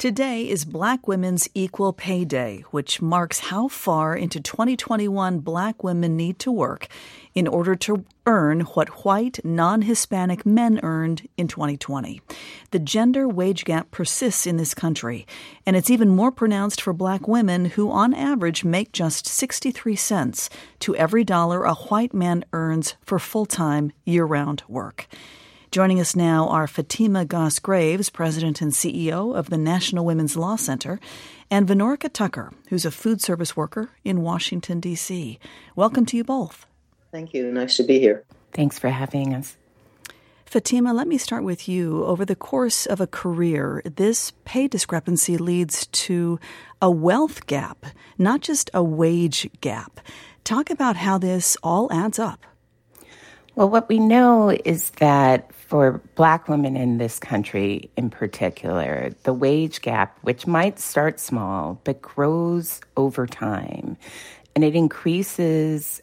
Today is Black Women's Equal Pay Day, which marks how far into 2021 Black women need to work in order to earn what white, non-Hispanic men earned in 2020. The gender wage gap persists in this country, and it's even more pronounced for Black women who on average make just 63 cents to every dollar a white man earns for full-time, year-round work. Joining us now are Fatima Goss Graves, President and CEO of the National Women's Law Center, and Veronica Tucker, who's a food service worker in Washington, D.C. Welcome to you both. Thank you. Nice to be here. Thanks for having us. Fatima, let me start with you. Over the course of a career, this pay discrepancy leads to a wealth gap, not just a wage gap. Talk about how this all adds up. Well, what we know is that for Black women in this country in particular, the wage gap, which might start small, but grows over time, and it increases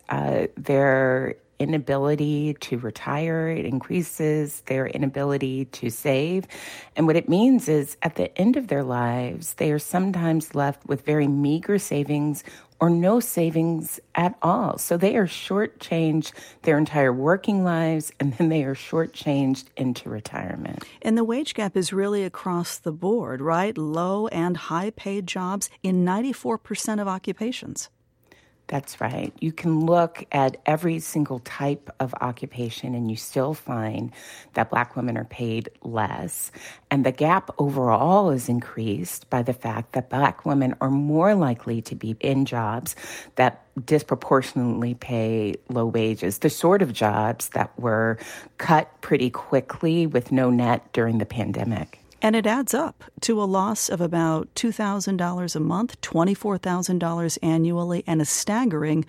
their inability to retire. It increases their inability to save. And what it means is at the end of their lives, they are sometimes left with very meager savings or no savings at all. So they are shortchanged their entire working lives, and then they are shortchanged into retirement. And the wage gap is really across the board, right? Low and high paid jobs in 94% of occupations. That's right. You can look at every single type of occupation and you still find that Black women are paid less. And the gap overall is increased by the fact that Black women are more likely to be in jobs that disproportionately pay low wages, the sort of jobs that were cut pretty quickly with no net during the pandemic. And it adds up to a loss of about $2,000 a month, $24,000 annually, and a staggering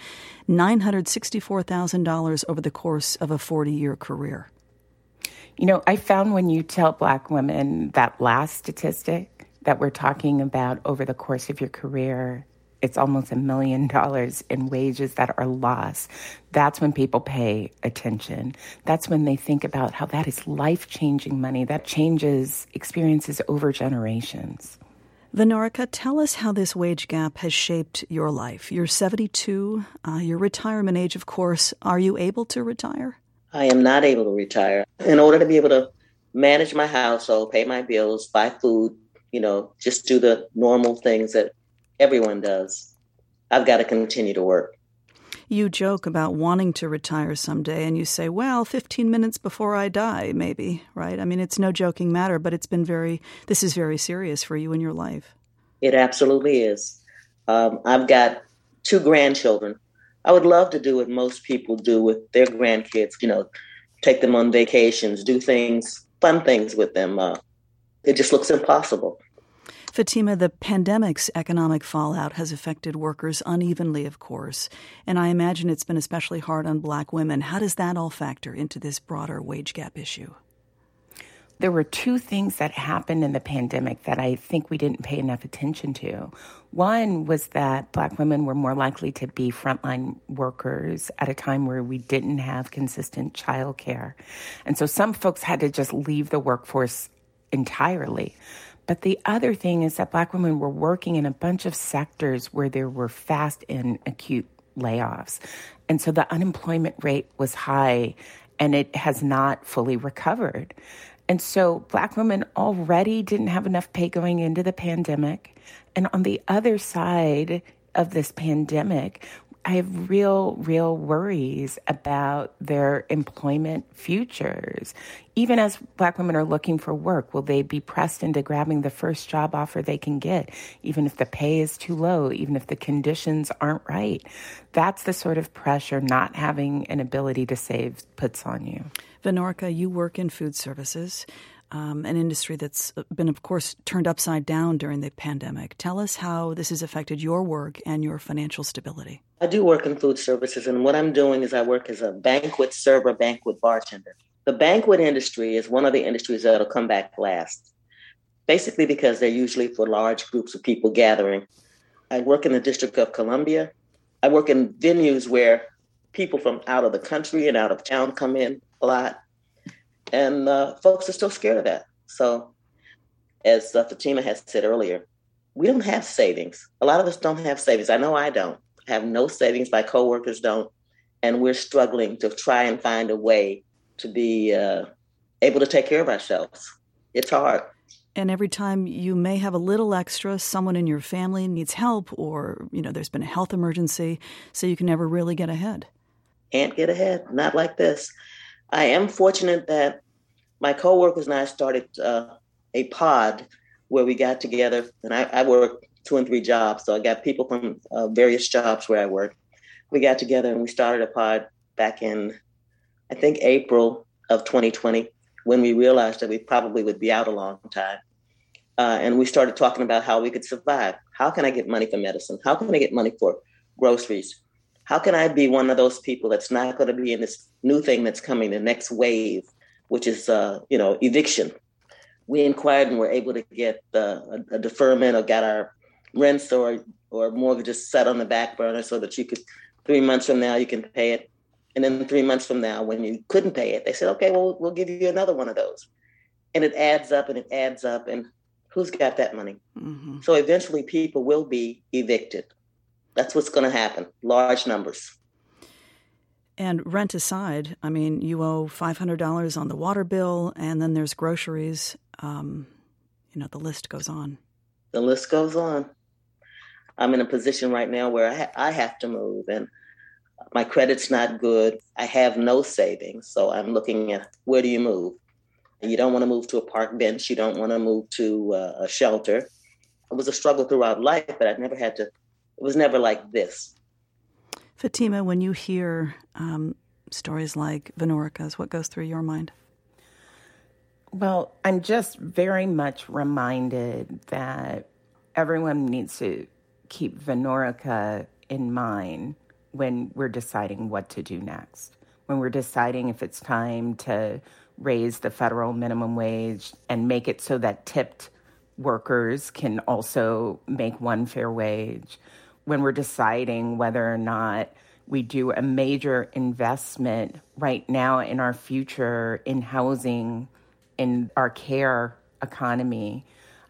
$964,000 over the course of a 40-year career. You know, I found when you tell Black women that last statistic that we're talking about over the course of your career, it's almost $1 million in wages that are lost. That's when people pay attention. That's when they think about how that is life-changing money that changes experiences over generations. Veronica, tell us how this wage gap has shaped your life. You're 72, your retirement age, of course. Are you able to retire? I am not able to retire. In order to be able to manage my household, pay my bills, buy food, just do the normal things that everyone does, I've got to continue to work. You joke about wanting to retire someday, and you say, well, 15 minutes before I die, maybe, right? I mean, it's no joking matter, but this is very serious for you in your life. It absolutely is. I've got 2 grandchildren. I would love to do what most people do with their grandkids, take them on vacations, do things, fun things with them. It just looks impossible. Fatima, the pandemic's economic fallout has affected workers unevenly, of course, and I imagine it's been especially hard on Black women. How does that all factor into this broader wage gap issue? There were 2 things that happened in the pandemic that I think we didn't pay enough attention to. One was that Black women were more likely to be frontline workers at a time where we didn't have consistent child care. And so some folks had to just leave the workforce entirely. But the other thing is that Black women were working in a bunch of sectors where there were fast and acute layoffs. And so the unemployment rate was high, and it has not fully recovered. And so Black women already didn't have enough pay going into the pandemic. And on the other side of this pandemic, I have real worries about their employment futures. Even as Black women are looking for work, will they be pressed into grabbing the first job offer they can get, even if the pay is too low, even if the conditions aren't right? That's the sort of pressure not having an ability to save puts on you. Veronica, you work in food services, an industry that's been, of course, turned upside down during the pandemic. Tell us how this has affected your work and your financial stability. I do work in food services, and what I'm doing is I work as a banquet server, banquet bartender. The banquet industry is one of the industries that'll come back last, basically because they're usually for large groups of people gathering. I work in the District of Columbia. I work in venues where people from out of the country and out of town come in a lot. And folks are still scared of that. So as Fatima has said earlier, we don't have savings. A lot of us don't have savings. I know I don't have no savings. My coworkers don't. And we're struggling to try and find a way to be able to take care of ourselves. It's hard. And every time you may have a little extra, someone in your family needs help, or, there's been a health emergency, so you can never really get ahead. Can't get ahead. Not like this. I am fortunate that my coworkers and I started a pod where we got together, and I work 2 and 3 jobs, so I got people from various jobs where I work. We got together and we started a pod back in, I think, April of 2020, when we realized that we probably would be out a long time. And we started talking about how we could survive. How can I get money for medicine? How can I get money for groceries? How can I be one of those people that's not going to be in this new thing that's coming, the next wave, which is, eviction? We inquired and were able to get a deferment or got our rents or mortgages set on the back burner so that you could, 3 months from now, you can pay it. And then 3 months from now, when you couldn't pay it, they said, okay, well, we'll give you another one of those. And it adds up and it adds up. And who's got that money? Mm-hmm. So eventually people will be evicted. That's what's going to happen. Large numbers. And rent aside, you owe $500 on the water bill, and then there's groceries. The list goes on. The list goes on. I'm in a position right now where I have to move, and my credit's not good. I have no savings. So I'm looking at, where do you move? You don't want to move to a park bench. You don't want to move to a shelter. It was a struggle throughout life, but I've never had to. It was never like this. Fatima, when you hear stories like Venorika's, what goes through your mind? Well, I'm just very much reminded that everyone needs to keep Venorika in mind when we're deciding what to do next, when we're deciding if it's time to raise the federal minimum wage and make it so that tipped workers can also make one fair wage, when we're deciding whether or not we do a major investment right now in our future, in housing, in our care economy.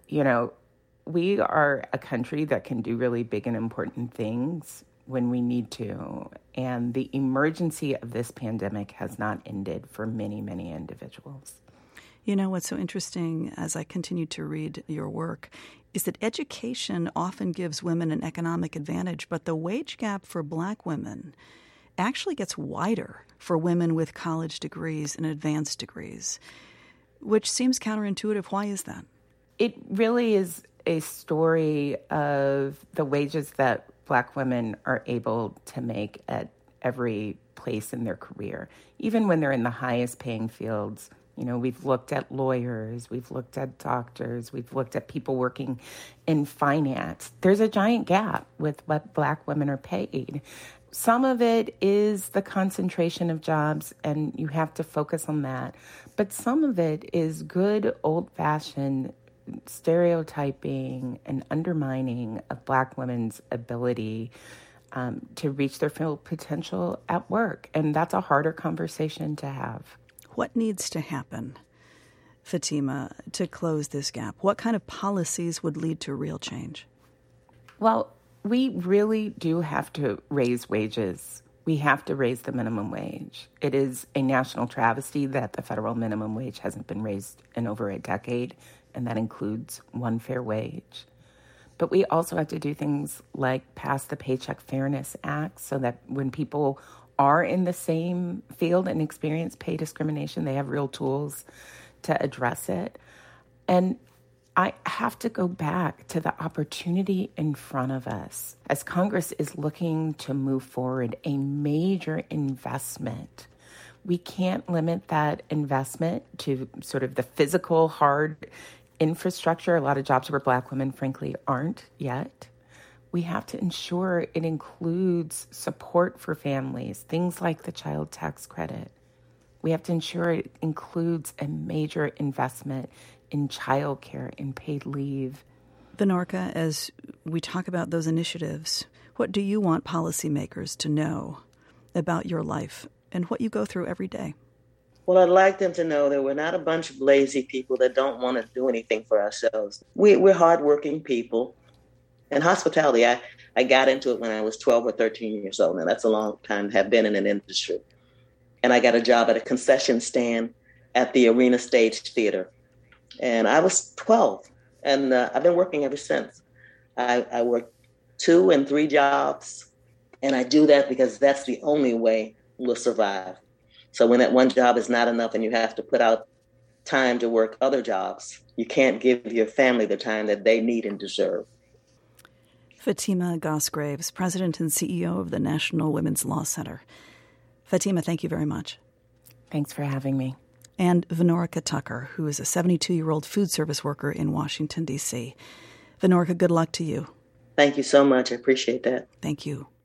We are a country that can do really big and important things when we need to. And the emergency of this pandemic has not ended for many, many individuals. What's so interesting as I continue to read your work is that education often gives women an economic advantage, but the wage gap for Black women actually gets wider for women with college degrees and advanced degrees, which seems counterintuitive. Why is that? It really is a story of the wages that Black women are able to make at every place in their career, even when they're in the highest paying fields. We've looked at lawyers, we've looked at doctors, we've looked at people working in finance. There's a giant gap with what Black women are paid. Some of it is the concentration of jobs, and you have to focus on that. But some of it is good old-fashioned stereotyping and undermining of Black women's ability to reach their full potential at work. And that's a harder conversation to have. What needs to happen, Fatima, to close this gap? What kind of policies would lead to real change? Well, we really do have to raise wages. We have to raise the minimum wage. It is a national travesty that the federal minimum wage hasn't been raised in over a decade, and that includes one fair wage. But we also have to do things like pass the Paycheck Fairness Act so that when people are in the same field and experience pay discrimination, they have real tools to address it. And I have to go back to the opportunity in front of us as Congress is looking to move forward a major investment. We can't limit that investment to sort of the physical, hard infrastructure. A lot of jobs where Black women, frankly, aren't yet. We have to ensure it includes support for families, things like the child tax credit. We have to ensure it includes a major investment in childcare, in paid leave. Venorika, as we talk about those initiatives, what do you want policymakers to know about your life and what you go through every day? Well, I'd like them to know that we're not a bunch of lazy people that don't want to do anything for ourselves. We're hardworking people. And hospitality, I got into it when I was 12 or 13 years old. Now, that's a long time to have been in an industry. And I got a job at a concession stand at the Arena Stage Theater. And I was 12, and I've been working ever since. I worked 2 and 3 jobs, and I do that because that's the only way we'll survive. So when that one job is not enough and you have to put out time to work other jobs, you can't give your family the time that they need and deserve. Fatima Gosgraves, President and CEO of the National Women's Law Center. Fatima, thank you very much. Thanks for having me. And Venorika Tucker, who is a 72-year-old food service worker in Washington, D.C. Venorika, good luck to you. Thank you so much. I appreciate that. Thank you.